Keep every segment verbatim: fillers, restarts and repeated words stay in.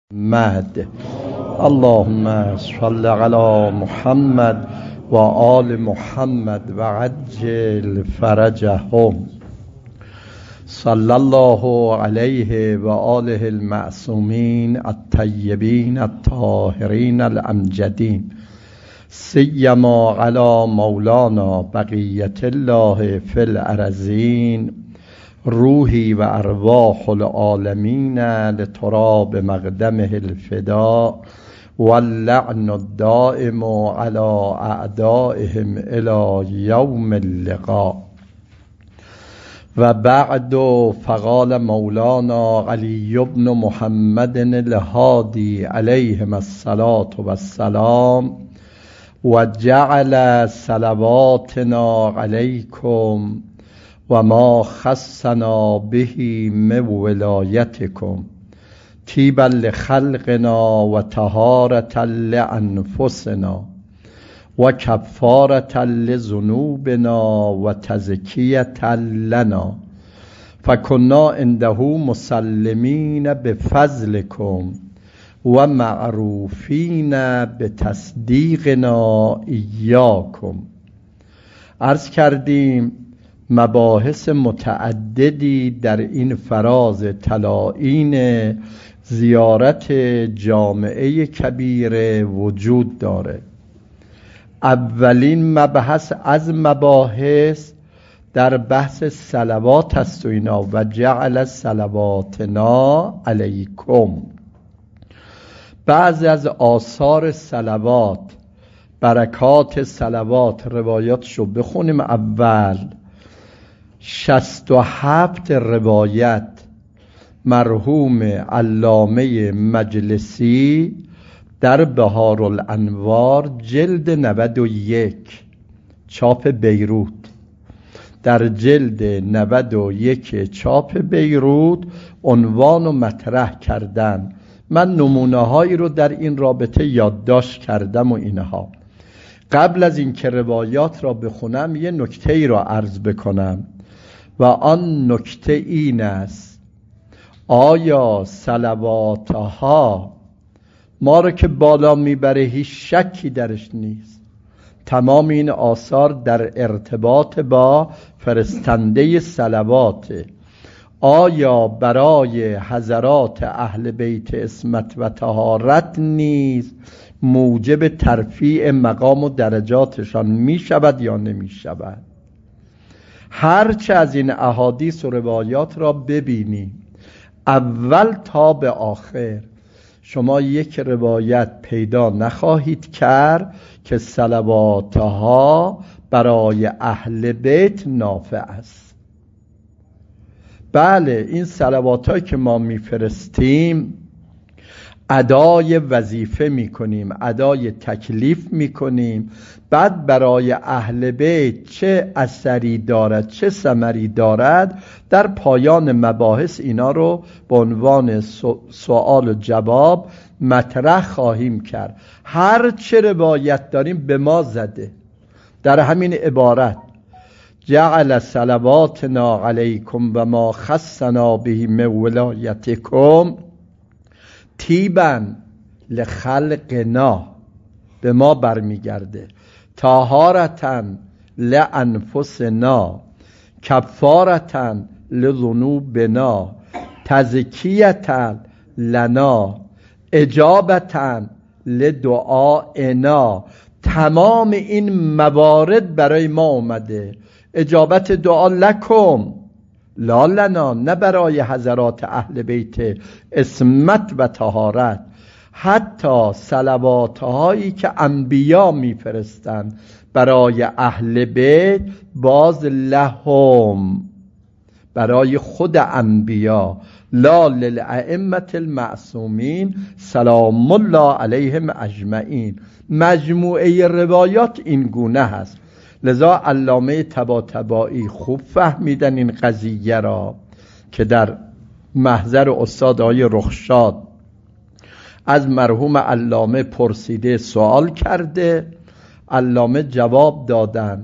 محمد. اللهم صل على محمد و آل محمد و عجل فرجهم. صلی الله علیه و آله المعصومین الطیبین الطاهرین الامجدین، سیما علی مولانا بقیت الله فی الارضین، روحی و ارواح العالمین لتراب مقدمه الفداء واللعن الدائم علی اعدائهم الی یوم اللقاء. و بعد فقال مولانا علی بن محمد الهادی علیهم الصلاة والسلام: و جعل صلواتنا علیکم و ما خصنا به من ولایتکم طیبا لخلقنا و طهارة لانفسنا و کفارة لذنوبنا و تزکیة لنا، فکنا عنده مسلمین بفضلکم و معروفین بتصدیقنا ایاکم. عرض کردیم مباحث متعددی در این فراز طلائین زیارت جامعه کبیره وجود داره. اولین مبحث از مباحث در بحث صلوات است و اینا، و جعل صلواتنا علیکم. بعضی از آثار صلوات، برکات صلوات، روایاتشو بخونیم. اول شصت و هفت روایت مرحوم علامه مجلسی در بهارالانوار جلد نود و یک چاپ بیروت، در جلد نود و یک چاپ بیروت عنوان و مطرح کردن. من نمونه هایی رو در این رابطه یادداشت کردم و اینها. قبل از اینکه روایات را بخونم یه نکته ای را عرض بکنم و آن نکته این است: آیا صلواتها ما رو که بالا میبره هیچ شکی درش نیست. تمام این آثار در ارتباط با فرستنده صلواته. آیا برای حضرات اهل بیت عصمت و طهارت نیز موجب ترفیع مقام و درجاتشان می شود یا نمی شود؟ هرچه از این احادیث و روایات را ببینیم اول تا به آخر، شما یک روایت پیدا نخواهید کرد که صلواتها برای اهل بیت نافع است. بله، این صلواتهایی که ما میفرستیم ادای وظیفه میکنیم، ادای تکلیف میکنیم. بعد برای اهل بیت چه اثری دارد چه ثمری دارد در پایان مباحث اینا رو به عنوان سوال و جواب مطرح خواهیم کرد. هر چه روایت داریم به ما زده در همین عبارت: جعل صلواتنا علیکم و ما خصنا به من ولایتکم طیبا لخلقنا، به ما برمیگرده، طهارة لانفسنا، کفارة لذنوبنا، تزکیة لنا، اجابة لدعائنا. تمام این موارد برای ما اومده. اجابت دعا لکم لا لنا، نه برای حضرات اهل بیت عصمت و طهارت. حتی صلوات هایی که انبیا میفرستن برای اهل بیت باز لهم، برای خود انبیا، لا للائمة المعصومین سلام الله علیهم اجمعین. مجموعه روایات این گونه هست. لذا علامه طباطبایی خوب فهمیدن این قضیه را که در محضر استاد آقای رخشاد از مرحوم علامه پرسیده سوال کرده، علامه جواب دادن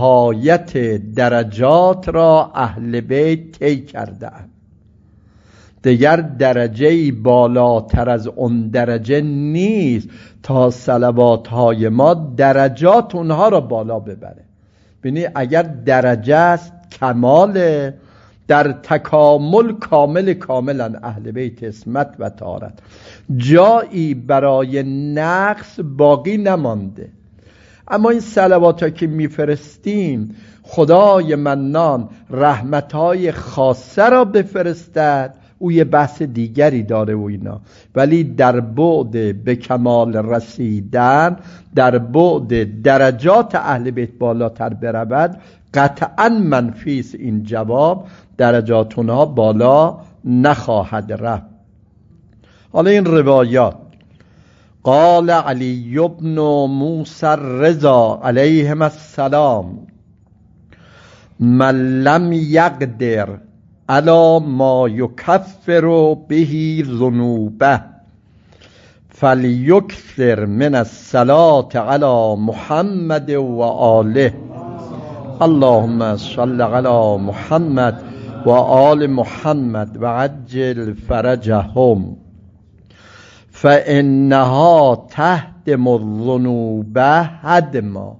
نهایت درجات را اهل بیت طی کردند. دیگر درجه‌ای بالاتر از اون درجه نیست تا صلوات های ما درجات اونها را بالا ببره. ببینی اگر درجه است کماله، در تکامل کامل کاملا اهل بیت عصمت و طهارت، جایی برای نقص باقی نمانده. اما این صلوات ها که میفرستیم خدای منان رحمتهای خاصه را بفرستد، او یه بحث دیگری داره و اینا، ولی در بعد به کمال رسیدن، در بعد درجات اهل بیت بالاتر برود، قطعا منفی است این جواب، درجات اونها بالا نخواهد رفت. حالا این روایات، قال علی بن موسی الرضا علیهم السلام من لم یقدر علی ما یکفر به ذنوبه فلیکثر من الصلاة علی محمد و آله اللهم صل علی محمد و آل محمد و عجل فرجهم فانها تهدم الذنوب هدما.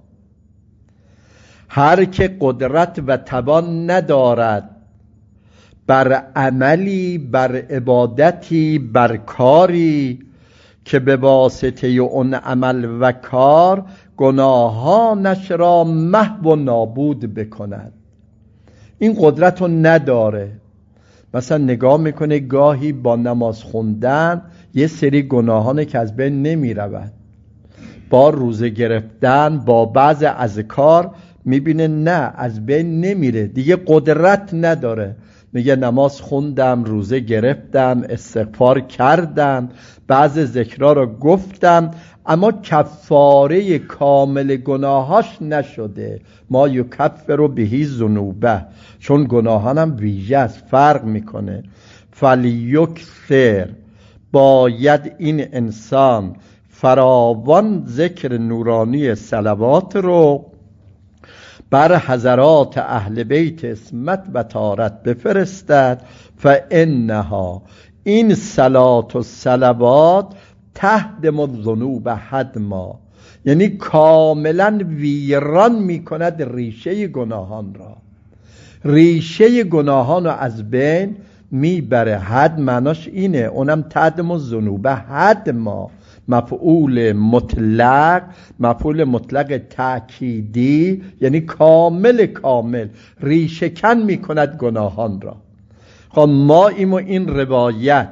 هر که قدرت و توان ندارد بر عملی، بر عبادتی، بر کاری که به واسطه اون عمل و کار گناهانش را محو و نابود بکند، این قدرت رو نداره. مثلا نگاه میکنه گاهی با نماز خوندن یه سری گناهانه که از بین نمی رود، با روزه گرفتن، با بعض اذکار میبینه نه از بین نمیره، دیگه قدرت نداره. میگه نماز خوندم، روزه گرفتم، استغفار کردم، بعض ذکرها رو گفتم، اما کفاره کامل گناهاش نشده. ما یکفر به ذنوبه، چون گناهانم ویژه است، فرق میکنه. فلیکثر، باید این انسان فراوان ذکر نورانی صلوات رو بر حضرات اهل بیت عصمت و طهارت بفرستد. فانها، این صلات و صلوات تهدم الذنوب هدما، یعنی کاملا ویران میکند ریشه گناهان را، ریشه گناهان رو از بین میبره. حد معناش اینه، اونم تهدم الذنوب هدما، مفعول مطلق، مفعول مطلق تأکیدی، یعنی کامل کامل ریشه کن میکند گناهان را. خب ما این و این روایت،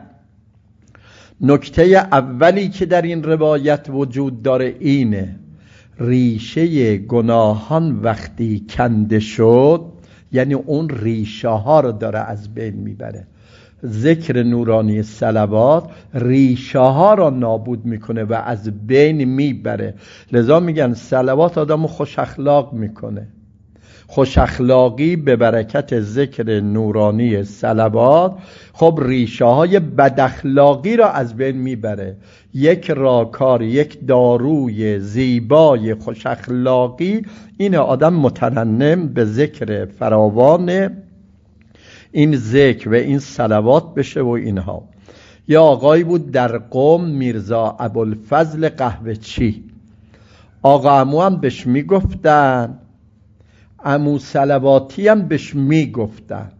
نکته اولی که در این روایت وجود داره اینه، ریشه گناهان وقتی کنده شد یعنی اون ریشه ها رو داره از بین میبره. ذکر نورانی صلوات ریشه ها را نابود میکنه و از بین میبره. لذا میگن صلوات آدمو خوش اخلاق میکنه. خوش اخلاقی به برکت ذکر نورانی صلوات خب ریشه های بد اخلاقی را از بین میبره. یک راکار، یک داروی زیبای خوش اخلاقی این آدم مترنم به ذکر فراوان این ذکر و این صلوات بشه و اینها. یا آقایی بود در قم، میرزا ابوالفضل قهوه‌چی، آقا عمو هم بهش میگفتن، عمو صلواتی هم بهش میگفتن.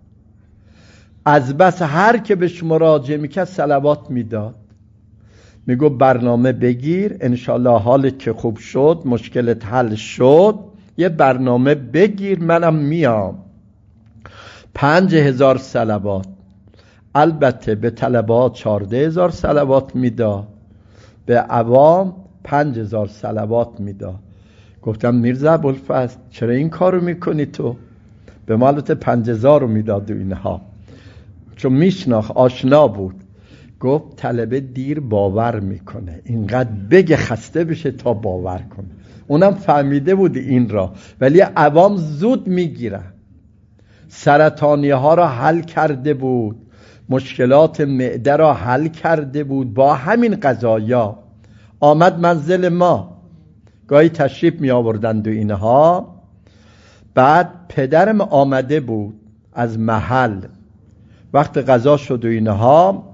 از بس هر که بهش مراجعه میکرد صلوات میداد. میگو برنامه بگیر، انشالله حالت که خوب شد، مشکلت حل شد، یه برنامه بگیر منم میام. پنج هزار صلوات، البته به طلبات چارده هزار صلوات میداد، به عوام پنج هزار صلوات میداد. گفتم میرزا ابوالفضل چرا این کارو میکنی تو؟ به مالت پنج هزار رو میداد و اینها، چون میشناخت، آشنا بود. گفت طلبه دیر باور میکنه، اینقدر بگه خسته بشه تا باور کنه. اونم فهمیده بود این را، ولی عوام زود میگیرن. سرطانی ها را حل کرده بود، مشکلات معده را حل کرده بود با همین قضایا. آمد منزل ما، گاهی تشریف می آوردند و اینها. بعد پدرم آمده بود از محل، وقت غذا شد و اینها،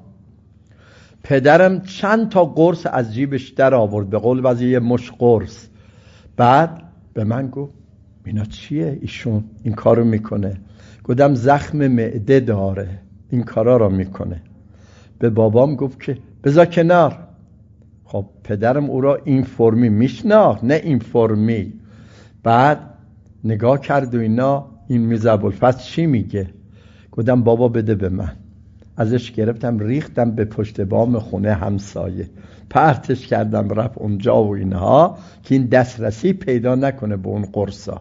پدرم چند تا قرص از جیبش در آورد، به قول بعضی یه مش قرص. بعد به من گفت اینا چیه ایشون این کارو میکنه؟ گفتم زخم معده داره این کارا رو میکنه. به بابام گفت که بذار کنار. خب پدرم او را این فرمی میشناخت، نه این فرمی. بعد نگاه کرد و اینا، این میرزا ابوالفضل چی میگه؟ گفتم بابا بده به من. ازش گرفتم ریختم به پشت بام خونه همسایه، پرتش کردم رفت اونجا و اینها که این دسترسی پیدا نکنه به اون قرصا.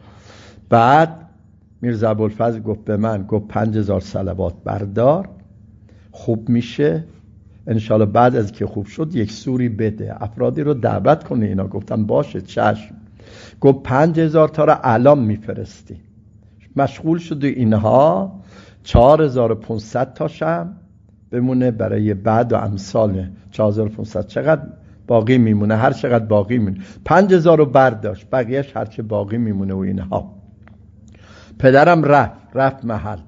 بعد میرزا ابوالفضل گفت به من، گفت پنج هزار صلوات بردار، خوب میشه انشالله، بعد از که خوب شد یک سوری بده، افرادی رو دعوت کنه اینا. گفتم باشه چشم. گفت پنج هزار تا رو الان میفرستی. مشغول شد و اینها، چهار هزار و پونصد تاشم بمونه برای بعد و امثال. چهار هزار و پونصد چقدر باقی میمونه؟ هر چقدر باقی میمونه. پنج هزار رو برداشت، بقیهش هر چه باقی میمونه و اینها. پدرم رفت رفت محل.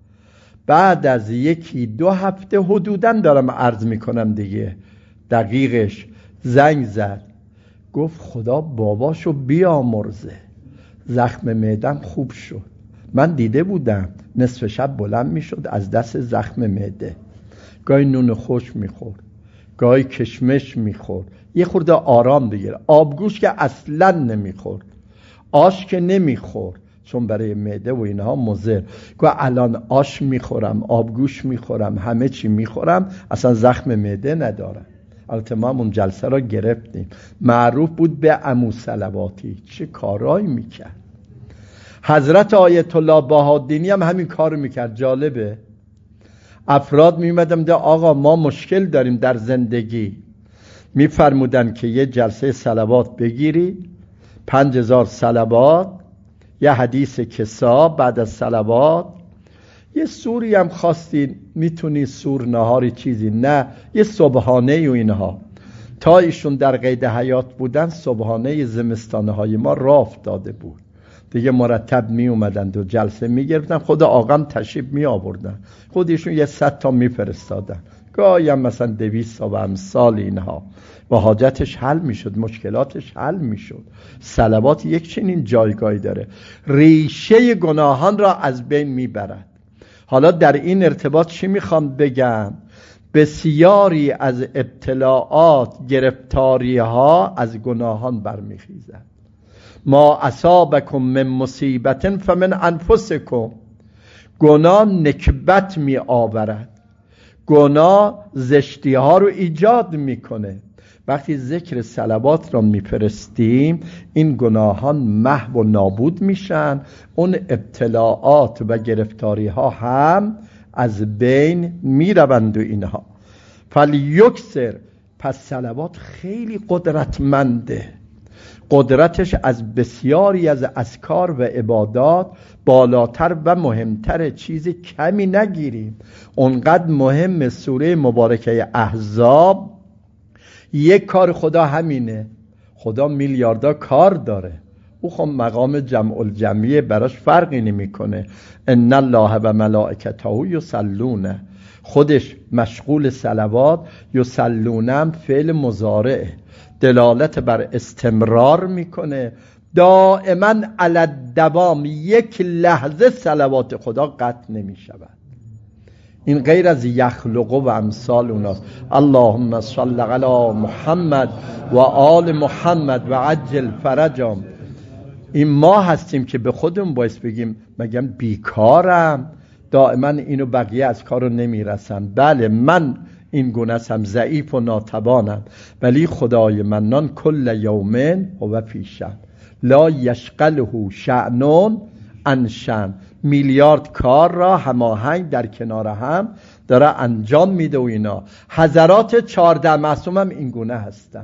بعد از یکی دو هفته حدوداً دارم عرض میکنم دیگه، دقیقش زنگ زد، گفت خدا باباشو بیامرزه، زخم معدم خوب شد. من دیده بودم نصف شب بلند میشد از دست زخم معده، گاهی نون خوش میخورد، گاهی کشمش میخورد، یه خورده آرام بگیره. آبگوش که اصلا نمیخورد، آش که نمیخورد چون برای معده و اینها مضر. گفت الان آش میخورم، آبگوش میخورم، همه چی میخورم، اصلا زخم معده ندارم. البته ما اون جلسه را گرفتیم، معروف بود به عمو صلواتی، چه کارایی میکرد. حضرت آیت الله بهادینی هم همین کار میکرد. جالبه، افراد میمدن ده آقا ما مشکل داریم در زندگی، میفرمودن که یه جلسه صلوات بگیری، پنج هزار صلوات، یه حدیث کسا، بعد از صلوات یه سوری هم خواستی میتونی سور نهاری چیزی، نه یه سبحانه و اینها. تا ایشون در قید حیات بودن سبحانه زمستانه های ما راه افتاده بود دیگه، مرتب می اومدند و جلسه می گرفتن، خود آقام تشریف می آوردن، خود ایشون یه صد تا می فرستادن، گاهی هم مثلا دویست تا و امثال اینها، و حاجتش حل می شد، مشکلاتش حل می شد. صلوات یک چنین جایگاهی داره، ریشه گناهان را از بین می برد. حالا در این ارتباط چی می خوام بگم؟ بسیاری از ابتلاعات، گرفتاری ها از گناهان برمیخیزد. ما اصابکم من مصیبت فمن انفسکم. گناه نکبت می آورد، گناه زشتی ها رو ایجاد میکنه. وقتی ذکر صلوات را میفرستیم این گناهان محو و نابود میشن، اون ابتلاعات و گرفتاری ها هم از بین میروند و اینها. فلیکثر، پس صلوات خیلی قدرتمنده، قدرتش از بسیاری از اذکار و عبادات بالاتر و مهمتر، چیز کمی نگیریم. اونقدر مهم سوره مبارکه احزاب، یک کار خدا همینه. خدا میلیاردها کار داره، او خب مقام جمع الجمعیه، براش فرقی نمیکنه. ان الله و ملائکته یصلون، خودش مشغول صلوات، یصلونم فعل مضارعه، دلالت بر استمرار میکنه، دائما علی الدوام، یک لحظه صلوات خدا قطع نمیشود. این غیر از یخلقه و امثال اوناست. اللهم صل علی محمد و آل محمد و عجل فرجهم. این ما هستیم که به خودمون باعث بگیم مگم بیکارم، دائما اینو بقیه از کارو نمیرسن. بله من این گونه هم ضعیف و ناتوانم، ولی خدای منان کل یومن هو فی شأن لا یشغله شأن عن شأن. میلیارد کار را هماهنگ در کنار هم داره انجام میده و اینا. حضرات چهارده معصوم هم این گونه هستن،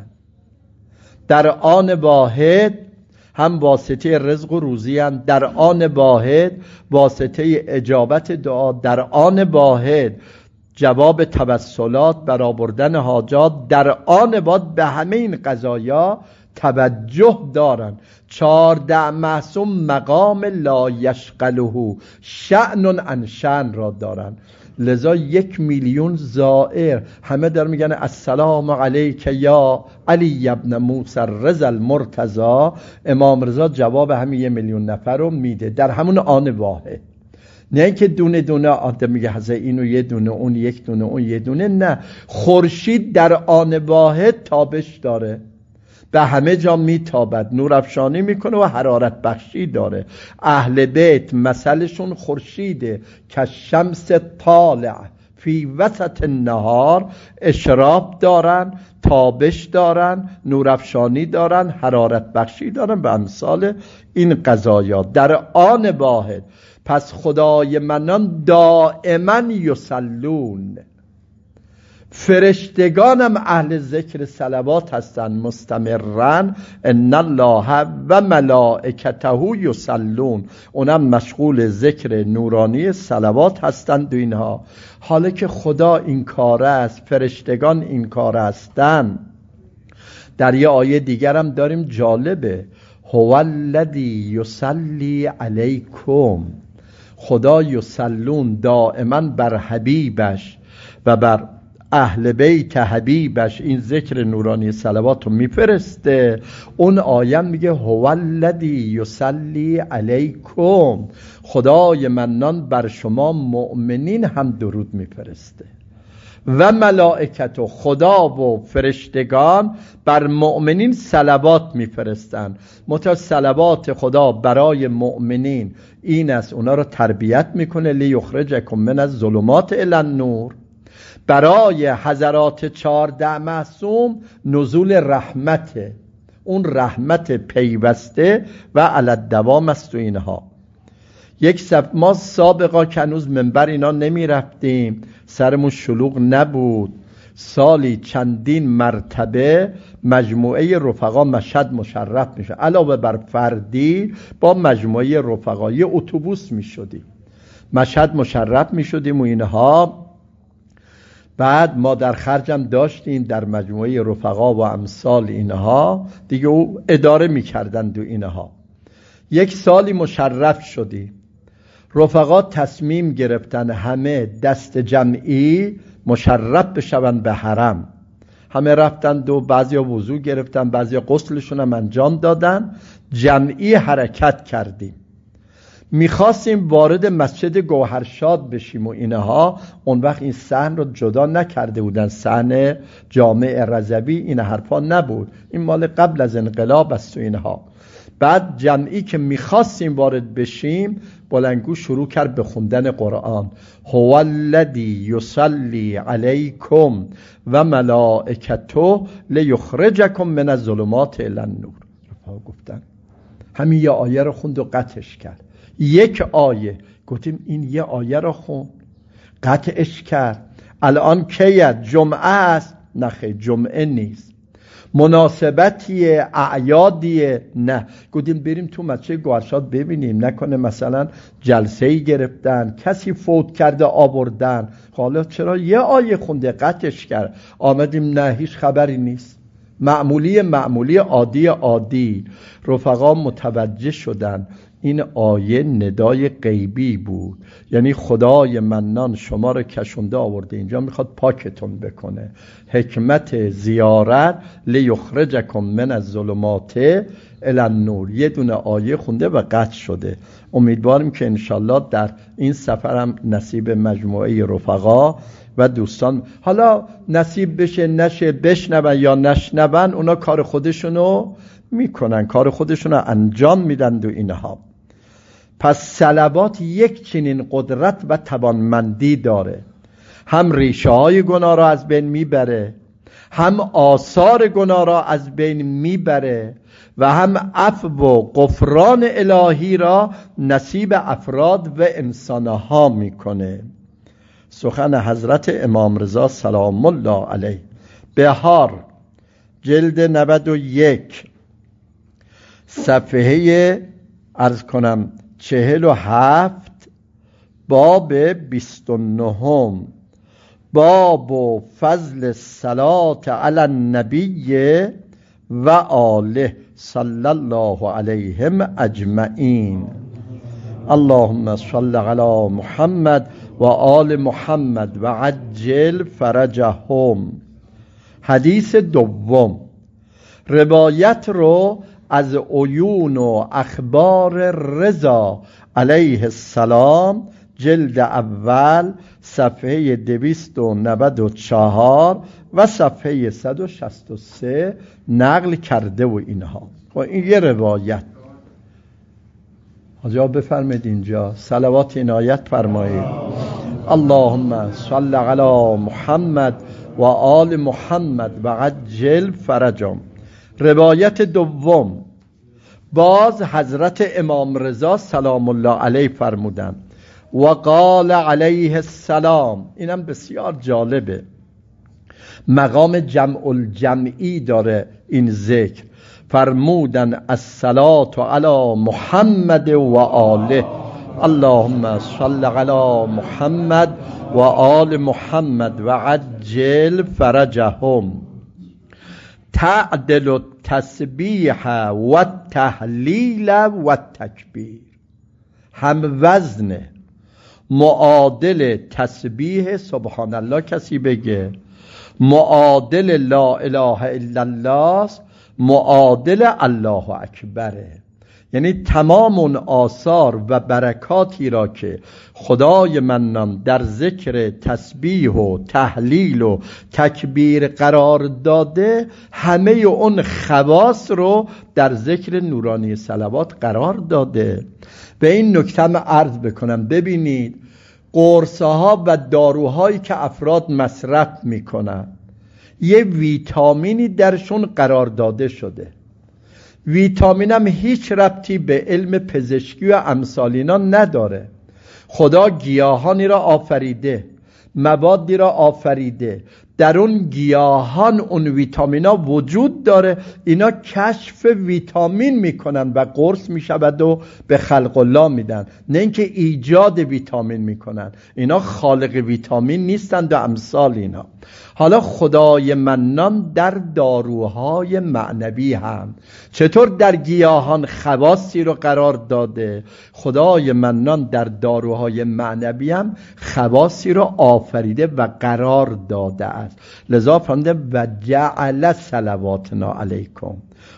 در آن واحد هم واسطه رزق و روزی هم، در آن واحد واسطه اجابت دعا، در آن واحد جواب توسلات، برآوردن حاجات، در آن واحد به همه این قضایا توجه دارن. چهارده معصوم مقام لا یشغله شأن عن شأن را دارن. لذا یک میلیون زائر همه در میگن السلام علیک یا علی ابن موسی رضا المرتضی. امام رضا جواب همین یه میلیون نفر رو میده در همون آن واحد. نه اینکه دونه دونه آدم میگه حضرت اینو یه دونه، اون یک دونه، اون یه دونه. نه، خورشید در آن واحد تابش داره، به همه جا میتابد، نورافشانی میکنه و حرارت بخشی داره. اهل بیت مثلشون خورشیده که شمس طالع فی وسط النهار، اشراق دارن، تابش دارن، نورافشانی دارن، حرارت بخشی دارن، به امثال این قضایا در آن واحد. پس خدای منان دائما یصلون، فرشتگانم اهل ذکر صلوات هستن مستمرن. ان الله و ملائکته یصلون، اونم مشغول ذکر نورانی صلوات هستند و اینها. حالا که خدا این کار است، فرشتگان این کار هستن، در یه آیه دیگرم داریم جالبه، هو الذی یصلی علیکم، خدا یصلون دائما بر حبیبش و بر اهل بیت حبیبش این ذکر نورانی صلوات رو میفرسته. اون آیه میگه هو الذی یصلی علیکم، خدای منان بر شما مؤمنین هم درود میفرسته. و ملائکت، و خدا و فرشتگان بر مؤمنین صلوات میفرستن. متا صلوات خدا برای مؤمنین این است اونا رو تربیت میکنه، لیخرجکم من الظلمات الی النور. برای حضرات چهارده معصوم نزول رحمته، اون رحمت پیوسته و علی الدوام است و اینها. یک صف ما سابقا که هنوز منبر اینا نمی رفتیم، سرمون شلوغ نبود، سالی چندین مرتبه مجموعه رفقا مشهد مشرف میشه، علاوه بر فردی با مجموعه رفقا یه اتوبوس میشدیم مشهد مشرف میشدیم و اینها. بعد ما در خرجم داشتیم در مجموعه رفقا و امثال اینها دیگه، او اداره میکردند و اینها. یک سالی مشرف شدیم، رفقا تصمیم گرفتن همه دست جمعی مشرف بشون به حرم. همه رفتند و بعضی وضو گرفتن، بعضی غسلشون هم انجام دادن، جمعی حرکت کردیم. میخواستیم وارد مسجد گوهرشاد بشیم و اینها. اون وقت این صحن رو جدا نکرده بودن، صحن جامع رضوی، این حرفا نبود، این مال قبل از انقلاب است و اینها. بعد جمعی که میخواستیم وارد بشیم، بلندگو شروع کرد به خوندن قرآن. هو الذی یصلی علیکم و ملائکته لیخرجکم من الظلمات الی النور. رفقا گفتن همین یه آیه رو خوند و قطعش کرد. یک آیه. گفتیم این یه آیه رو خوند قطعش کرد. الان کیه؟ جمعه است؟ نخیر، جمعه نیست. مناسبتیه؟ اعیادیه؟ نه. گفتیم بریم تو مسجد گوهرشاد ببینیم، نکنه مثلا جلسه‌ای گرفتن، کسی فوت کرده آوردن. حالا چرا یه آیه خونده قطعش کرد؟ آمدیم نه، هیچ خبری نیست، معمولی معمولی عادی عادی. رفقا متوجه شدن این آیه ندای غیبی بود، یعنی خدای منان شما رو کشونده آورده اینجا، میخواد پاکتون بکنه. حکمت زیارت لیخرجکم من الظلمات الی النور. یه دونه آیه خونده و قطع شده. امیدواریم که انشالله در این سفر هم نصیب مجموعه رفقا و دوستان، حالا نصیب بشه نشه، بشنون یا نشنون، اونا کار خودشونو میکنن، کار خودشونو انجام میدن و اینها. پس صلوات یک چنین قدرت و توانمندی داره، هم ریشه های گناه را از بین میبره، هم آثار گناه را از بین میبره و هم عفو و غفران الهی را نصیب افراد و انسانها میکنه. سخن حضرت امام رضا سلام الله علیه، بهار جلد نود و یک صفحه عرض کنم چهل و هفت، باب بیست و نهم، باب و فضل الصلاة علی النبی و آله صلی الله علیهم اجمعین. اللهم صل علی محمد و آل محمد و عجل فرجهم. حدیث دوم، روایت رو از عیون و اخبار رضا علیه السلام جلد اول صفحه دویست و نود و چهار و صفحه صد و شصت و سه نقل کرده و اینها. و این یه روایت. حاجا بفرمید اینجا صلوات عنایت فرمایید. اللهم صل علی محمد و آل محمد و عجل فرجهم. روایت دوم، باز حضرت امام رضا سلام الله علیه فرمودند و قال علیه السلام. اینم بسیار جالبه، مقام جمع الجمعی داره این ذکر. فرمودن الصلاة علی محمد و آله. اللهم صل علی محمد و آل محمد و عجل فرجهم. تعدل التسبیح و التهلیل و التکبیر. هم وزن معادل تسبیح سبحان الله کسی بگه، معادل لا اله الا الله، معادل الله اکبره. یعنی تمام اون آثار و برکاتی را که خدای منان در ذکر تسبیح و تهلیل و تکبیر قرار داده، همه اون خواص رو در ذکر نورانی صلوات قرار داده. به این نکته هم عرض بکنم، ببینید قرصها و داروهایی که افراد مصرف میکنن یه ویتامینی درشون قرار داده شده. ویتامین هم هیچ ربطی به علم پزشکی و امثال اینا نداره. خدا گیاهانی را آفریده، موادی را آفریده، در اون گیاهان اون ویتامینا وجود داره، اینا کشف ویتامین میکنن و قرص میشود و به خلق الله میدن، نه اینکه ایجاد ویتامین میکنن. اینا خالق ویتامین نیستند و امثال اینا. حالا خدای منان در داروهای معنوی هم چطور در گیاهان خواصی رو قرار داده، خدای منان در داروهای معنوی هم خواصی رو آفریده و قرار داده است. لذا فرموده و جعل صلواتنا علیکم.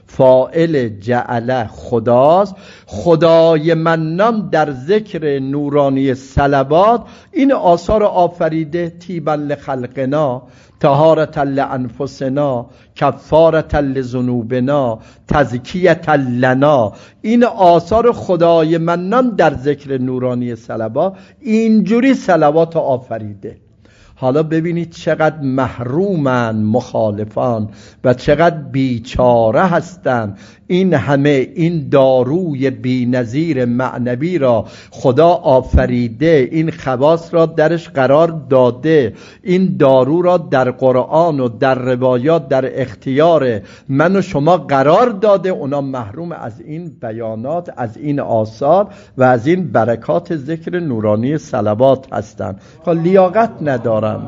فاعل جعل خداست. خدای منان در ذکر نورانی صلوات این آثار آفریده. تیبا لخلقنا، طهارة لانفسنا، کفارة لذنوبنا، تزکیة لنا. این آثار خدای منان در ذکر نورانی صلوات اینجوری صلوات آفریده. حالا ببینید چقدر محرومن مخالفان و چقدر بیچاره هستند. این همه این داروی بی‌نظیر معنوی را خدا آفریده، این خواص را درش قرار داده، این دارو را در قرآن و در روایات در اختیار من و شما قرار داده. اونا محروم از این بیانات، از این آثار و از این برکات ذکر نورانی صلوات هستند. لیاقت ندارن.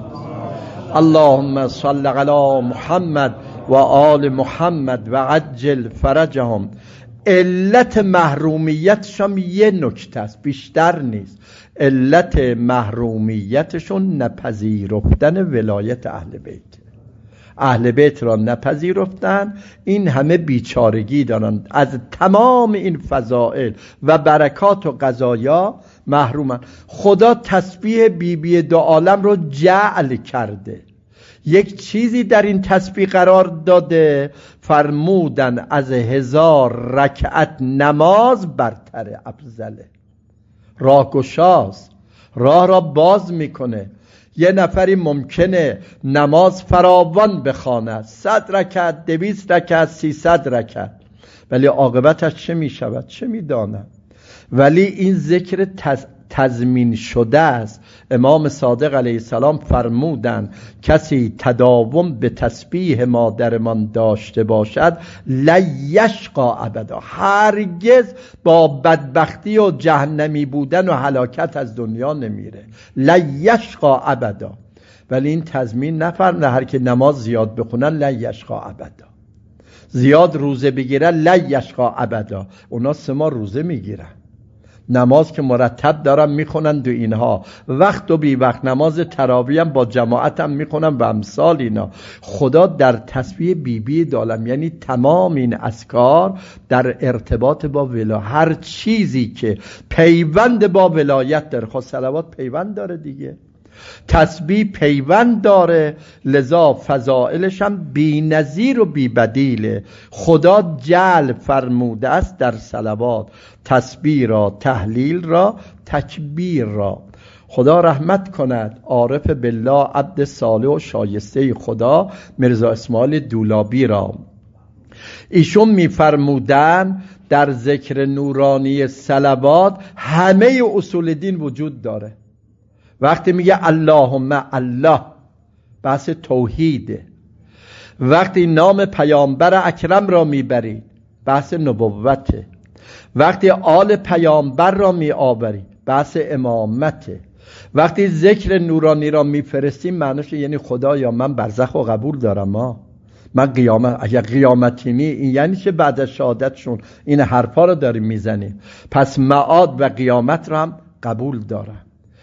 اللهم صل علی محمد و آل محمد و عجل فرجهم. علت محرومیتشون یه نکته است، بیشتر نیست. علت محرومیتشون نپذیرفتن ولایت اهل بیت. اهل بیت را نپذیرفتن، این همه بیچارگی دارن، از تمام این فضائل و برکات و قضایا محرومن. خدا تسبیح بی بی دو عالم رو جعل کرده، یک چیزی در این تسبیح قرار داده. فرمودن از هزار رکعت نماز برتره، افضله، راهگشاست، راه را باز میکنه. یه نفری ممکنه نماز فراوان بخواند، صد رکعت، دویست رکعت، سیصد رکعت، ولی عاقبتش چه میشود چه میداند. ولی این ذکر تز... تضمین شده است. امام صادق علیه السلام فرمودند کسی تداوم به تسبیح مادرمان داشته باشد لیشقا ابدا، هرگز با بدبختی و جهنمی بودن و هلاکت از دنیا نمیره. لیشقا ابدا. ولی این تضمین نفرمونه هر که نماز زیاد بخونن لیشقا ابدا، زیاد روزه بگیرن لیشقا ابدا. اونا سه ماه روزه میگیرن، نماز که مرتب دارن میخونن دو اینها، وقت و بی وقت نماز تراویح هم با جماعت هم میخونن و امثال اینا. خدا در تسبیح بی بی دالم، یعنی تمام این اذکار در ارتباط با ولا، هر چیزی که پیوند با ولایت داره. خود صلوات پیوند داره دیگه، تسبیح پیوند داره، لذا فضائلش هم بی نظیر و بی بدیله. خدا جلب فرموده است در صلوات تسبیح را، تهلیل را، تکبیر را. خدا رحمت کند عارف بالله عبد صالح و شایسته خدا مرزا اسماعیل دولابی را. ایشون میفرمودن در ذکر نورانی صلوات همه اصول دین وجود داره. وقتی میگه اللهم الله، بحث توحیده. وقتی نام پیامبر اکرم را میبرید، بحث نبوته. وقتی آل پیامبر را میآورید، بحث امامته. وقتی ذکر نورانی را میفرستیم، معنیش یعنی خدایا من برزخ و قبول دارم، ما من قیامت، اگر قیامتی نی، این یعنی که بعد از شهادتشون این حرفا رو داریم میزنیم، پس معاد و قیامت را هم قبول دارم.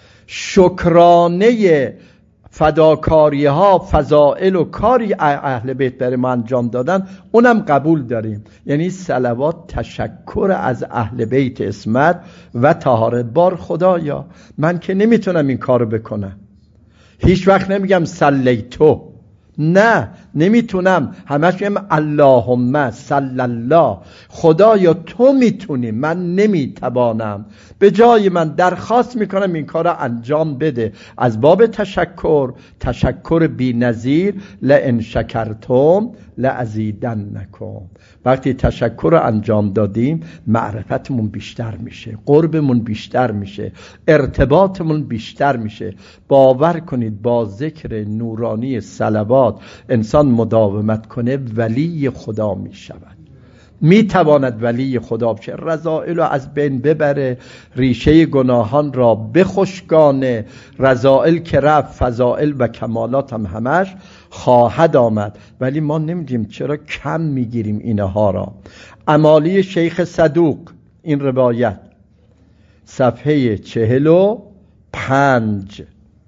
شکرانه فداکاری ها، فضائل و کاری اهل بیت برای ما انجام دادن، اونم قبول داریم. یعنی صلوات تشکر از اهل بیت عصمت و طهارت. بار خدایا من که نمیتونم این کارو بکنم، هیچ وقت نمیگم صلیتو، نه نمیتونم، همش میگم اللهم صلی الله. خدایا تو میتونی، من نمیتوانم. به جای من درخواست میکنم این کار را انجام بده. از باب تشکر، تشکر بی نظیر، لئن شکرتم لازیدنکم. وقتی تشکر رو انجام دادیم، معرفتمون بیشتر میشه، قربمون بیشتر میشه، ارتباطمون بیشتر میشه. باور کنید با ذکر نورانی صلوات انسان مداومت کنه، ولی خدا میشود، میتواند ولی خدا بشه، رذائل رو از بین ببره، ریشه گناهان را بخشکانه. رذائل که رفت، فضائل و کمالات هم همش خواهد آمد. ولی ما نمیدیم چرا کم میگیریم اینها را. امالی شیخ صدوق، این روایت صفحه چهل و پنج.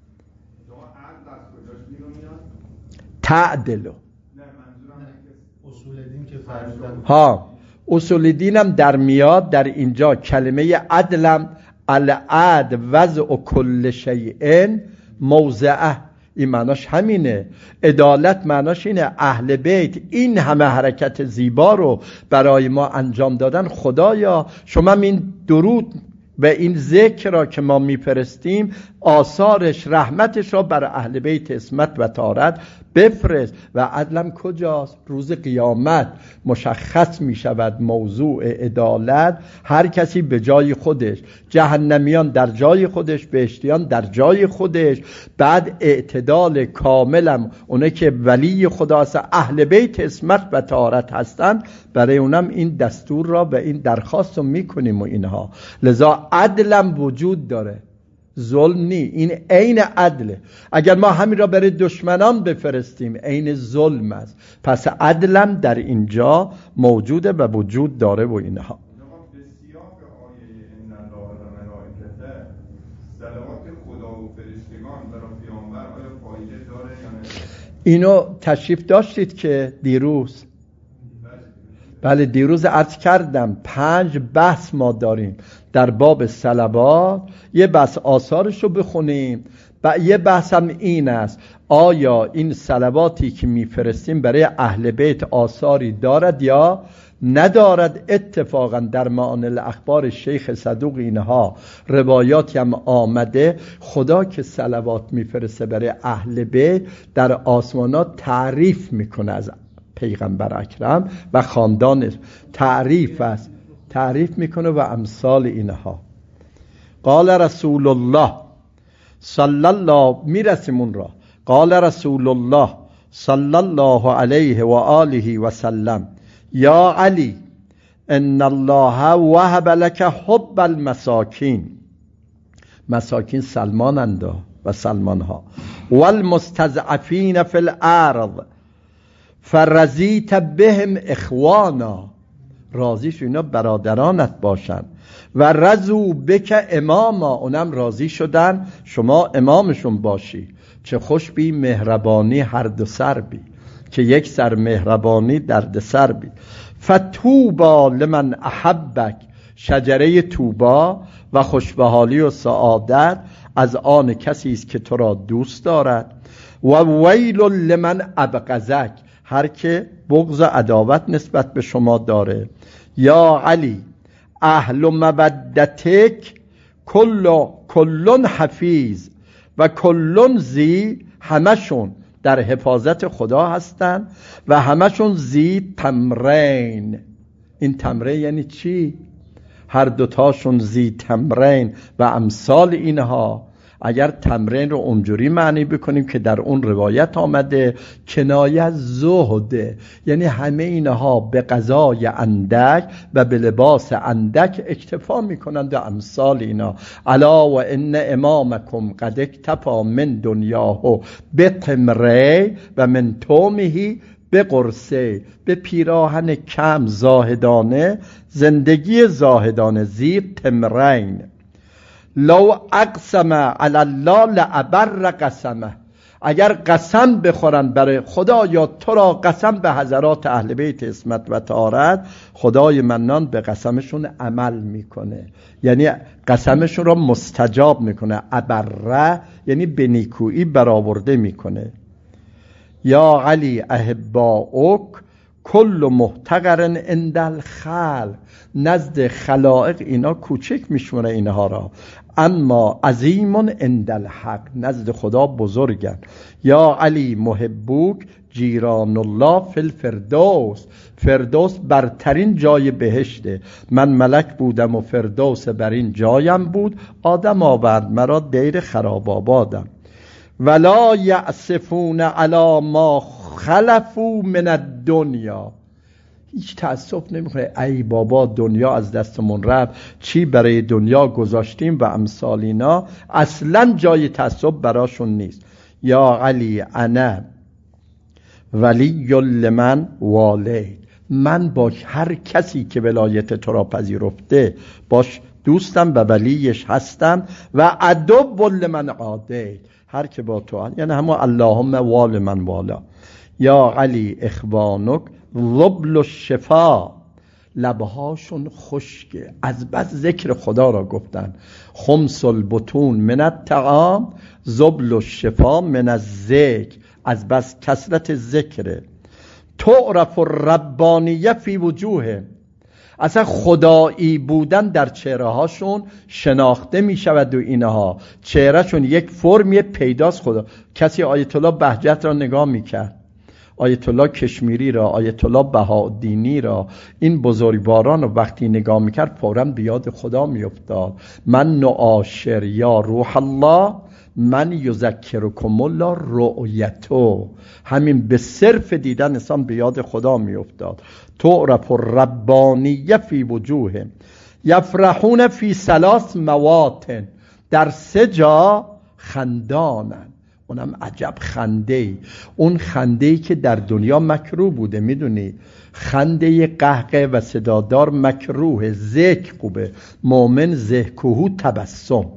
تعدلو ها، اصول دینم در میاد. در اینجا کلمه عدلم، العدل وضع کل شیء موضعه، این معناش همینه. عدالت معناش اینه اهل بیت این همه حرکت زیبا رو برای ما انجام دادن. خدایا شما این درود و این ذکر را که ما میفرستیم، آثارش، رحمتش را بر اهل بیت عصمت و طهارت بفرست. و عدلم کجاست؟ روز قیامت مشخص می شود موضوع عدالت. هر کسی به جای خودش، جهنمیان در جای خودش، بهشتیان در جای خودش. بعد اعتدال کاملم، اونه که ولی خدا است، اهل بیت عصمت و طهارت هستند، برای اونم این دستور را و این درخواست رو میکنیم و اینها. لذا عدلم وجود داره، ظلم نی، این عین عدله. اگر ما همین را برای دشمنان بفرستیم، عین ظلم است. پس عدلم در اینجا موجوده و وجود داره و اینها. اینو تشریف داشتید که دیروز، بله دیروز عرض کردم پنج بحث ما داریم در باب صلوات. یه بحث آثارش رو بخونیم و یه بحث هم این است آیا این صلواتی که میفرستیم برای اهل بیت آثاری دارد یا ندارد. اتفاقا در معانی الاخبار شیخ صدوق اینها روایاتی هم آمده، خدا که صلوات میفرسته برای اهل بیت در آسمانات تعریف میکنه از پیغمبر اکرم و خاندان، تعریف است، تعریف میکنه و امثال اینها. قال رسول الله صلی الله، میرسیم اون را. قال رسول الله صلی الله علیه و آله و سلم یا علی ان الله وهب لك حب المساکین. مساکین سلمانند و سلمانها. والمستضعفین فی الارض فرزیت بهم اخوانا. راضی شو اینا برادرانت باشن. و رضوا بک اماما، اونم راضی شدن شما امامشون باشی. چه خوش بی مهربانی هر دو سر بی، که یک سر مهربانی درد سر بی. فتوبا لمن احبک، شجره توبا و خوشبحالی و سعادت از آن کسی است که تو را دوست دارد. و ویل لمن ابغضک، هر که بغض و عداوت نسبت به شما داره. یا علی اهل مودتک کل کلن حفیظ و کلن زی، همشون در حفاظت خدا هستن و همشون زی تمرین. این تمرین یعنی چی؟ هر دوتاشون زی تمرین و امثال اینها. اگر تمرین رو اونجوری معنی بکنیم که در اون روایت آمده کنایه از زهده، یعنی همه اینها به غذای اندک و به لباس اندک اکتفا میکنند و امثال اینا. الا و ان امامکم قد اکتفا من دنیاه بتمری و من تومه به قرصه، به پیراهن کم زاهدانه، زندگی زاهدانه، زی تمرین. لو اقسم علی الله لابر قسمه، اگر قسم بخورن برای خدا یا تو را قسم به حضرات اهل بیت عصمت و طهارت، خدای منان به قسمشون عمل میکنه، یعنی قسمشون را مستجاب میکنه. ابره یعنی به نیکویی برآورده میکنه. یا علی احباؤک کل محتقر عند الخلق، نزد خلائق اینا کوچک میشمونه اینها را، اما عظیم عند الحق، نزد خدا بزرگن. یا علی محبوک جیران الله فی الفردوس، فردوس برترین جای بهشته. من ملک بودم و فردوس بر این جایم بود، آدم آورد مرا دیر خراب آبادم. ولا یأسفون علی ما خلفوا من الدنیا، هیچ تأسف نمیکنه ای بابا دنیا از دستمون رفت، چی برای دنیا گذاشتیم و امثال اینا. اصلا جای تأسف براشون نیست. یا علی انا ولی لمن والید، من با هر کسی که ولایت تو را پذیرفته باش دوستم و ولیش هستم. و عدو لمن عادیت، هر که با تو، یعنی همون اللهم وال من والا. یا علی اخوانک ذبل الشفا، لبهاشون خشکه از بس ذکر خدا را گفتن. خمس البطون من الطعام ذبل الشفا من الذکر، از بس کثرت ذکره. تعرف الربانیه فی وجوه، اصلا خدایی بودن در چهره هاشون شناخته می شود و اینها چهرهشون یک فرمی پیداست خدا. کسی آیت الله بهجت را نگاه می کرد، آیت الله کشمیری را، آیت الله بهاءالدینی را، این بزرگواران رو وقتی نگاه می کرد فوراً بیاد خدا می افتاد. من نعاشر یا روح الله من یذکرکم الله رؤیتو، همین به صرف دیدن انسان به یاد خدا می افتاد. تعرف الربانیه فی وجوه یفرحون فی ثلاث مواطن، در سه جا خندانن. اونم عجب خنده‌ای، اون خنده‌ای که در دنیا مکروه بوده. میدونی خنده قهقه و صدادار مکروه، ذکر خوبه، مؤمن ذکرهو تبسم،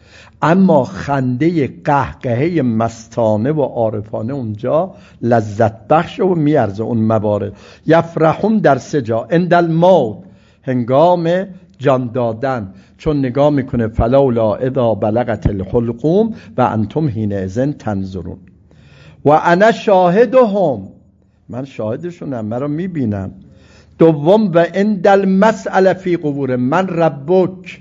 اما خنده قهقهه مستانه و عارفانه اونجا لذت بخش و میارزه اون موارد. یفرحون در سه جا، عند الموت، هنگام جان دادن، چون نگاه میکنه فلولا اذا بلغت الحلقوم و انتم حینئذ تنظرون. و انا شاهدهم، من شاهدشونم، مرا میبینم. دوم و عند المسئله فی قبور، من ربک،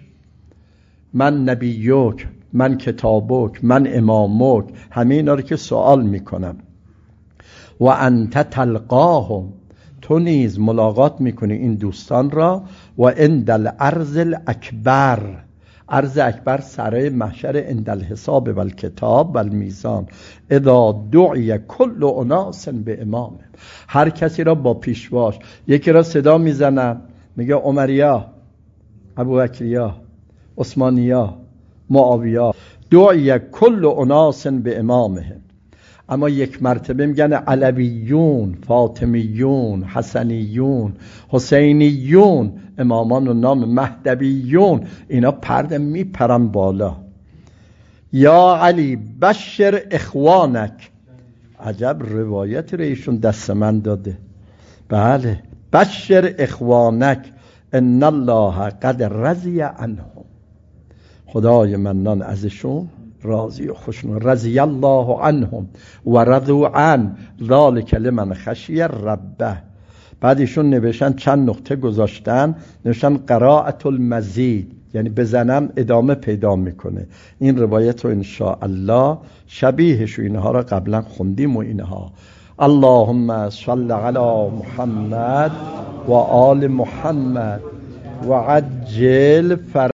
من نبیک، من کتابک، من امامک، همه اینا رو که سوال میکنم. و انت تلقاهم، تو نیز ملاقات میکنی این دوستان را. و عند الارض الاکبر، ارض اکبر سرای محشر، عند الحساب و الکتاب و المیزان. اذا دعی کل اناس به امام، هر کسی را با پیشواش. یکی را صدا میزنن میگه عمریا، ابوبکریا، عثمانیا، معاویه. دعی کل اناس به امامهم. اما یک مرتبه میگن علویون، فاطمیون، حسنیون، حسینیون، امامان و نام مهدویون، اینا پرد میپرن بالا. یا علی بشر اخوانک. عجب روایت رو ایشون دست من داده. بله، بشر اخوانک ان الله قد رضی عنهم. خدای منان ازشون راضی و خوشنود. رضی الله عنهم و رضوا عنه ذلک لمن خشی ربه. بعد ایشون نوشتن چند نقطه گذاشتن، نوشتن قرائت المزید، یعنی بزنم ادامه پیدا میکنه. این روایت رو انشاءالله شبیهش و اینها را قبلا خوندیم و اینها. اللهم صل علی محمد و آل محمد و عجل فر